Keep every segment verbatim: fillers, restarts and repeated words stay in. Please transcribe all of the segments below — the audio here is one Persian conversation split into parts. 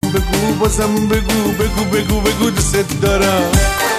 بگو بازم بگو بگو بگو بگو دوست دارم.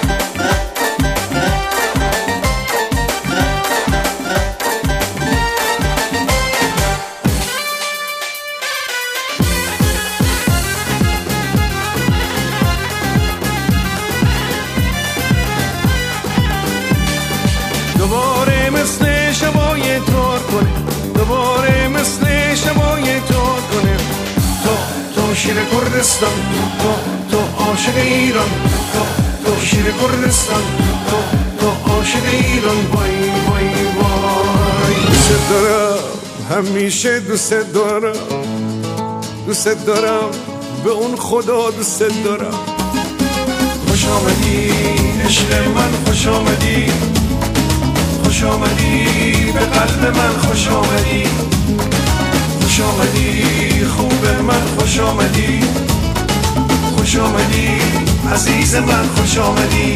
دوباره مثل شبای تار کنه، دوباره مثل شبای تار کنه. تو تو شیر کردستان، تو تو عاشق ایران، تو تو شیر کردستان، تو تو عاشق ایران. وای وای وای دوست دارم، همیشه دوست دارم، دوست دارم به اون خدا دوست دارم. خوش آمدی عشق من، خوش آمدی، خوش آمدی به قلب من، خوش آمدی، خوش آمدی خوب من، خوش آمدی، خوش آمدی عزیز من، خوش آمدی.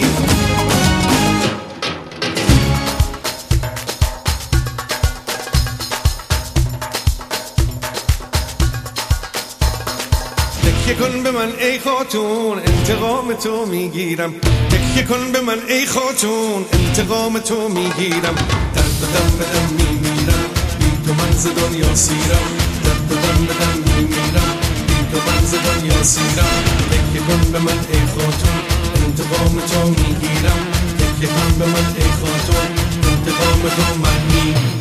تکیه کن به من ای خاتون، انتقام تو میگیرم. تکیه کن به من ای خاتون، انتقام تو میگیرم. درد بدم بدم میمیرم، بی تو من ز دنیا سیرم. درد بدم بدم میمیرم، بی تو من ز دنیا سیرم. تکیه کن به من ای خاتون، انتقام تو میگیرم. تکیه کن به من ای خاتون، انتقام تو من میگیرم.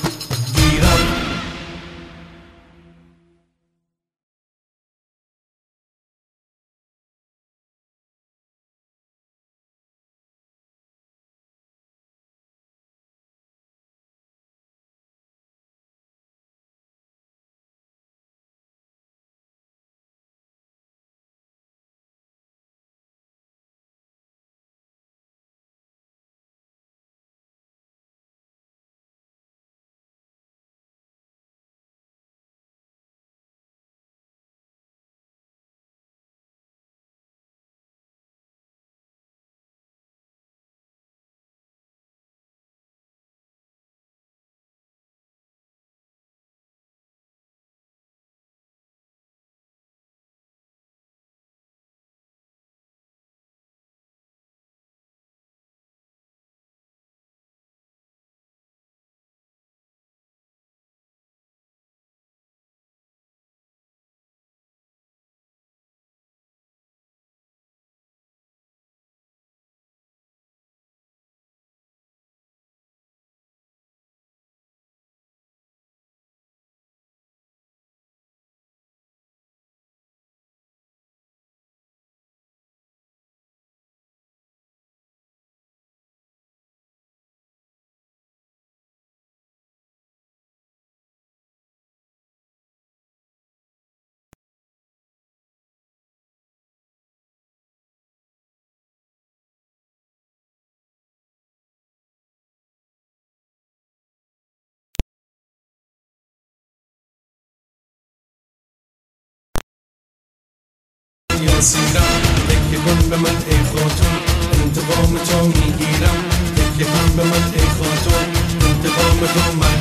سیرم تکیه کن به من ای خاتون، انتقام تو میگیرم. تکیه کن به من ای خاتون، انتقام تو من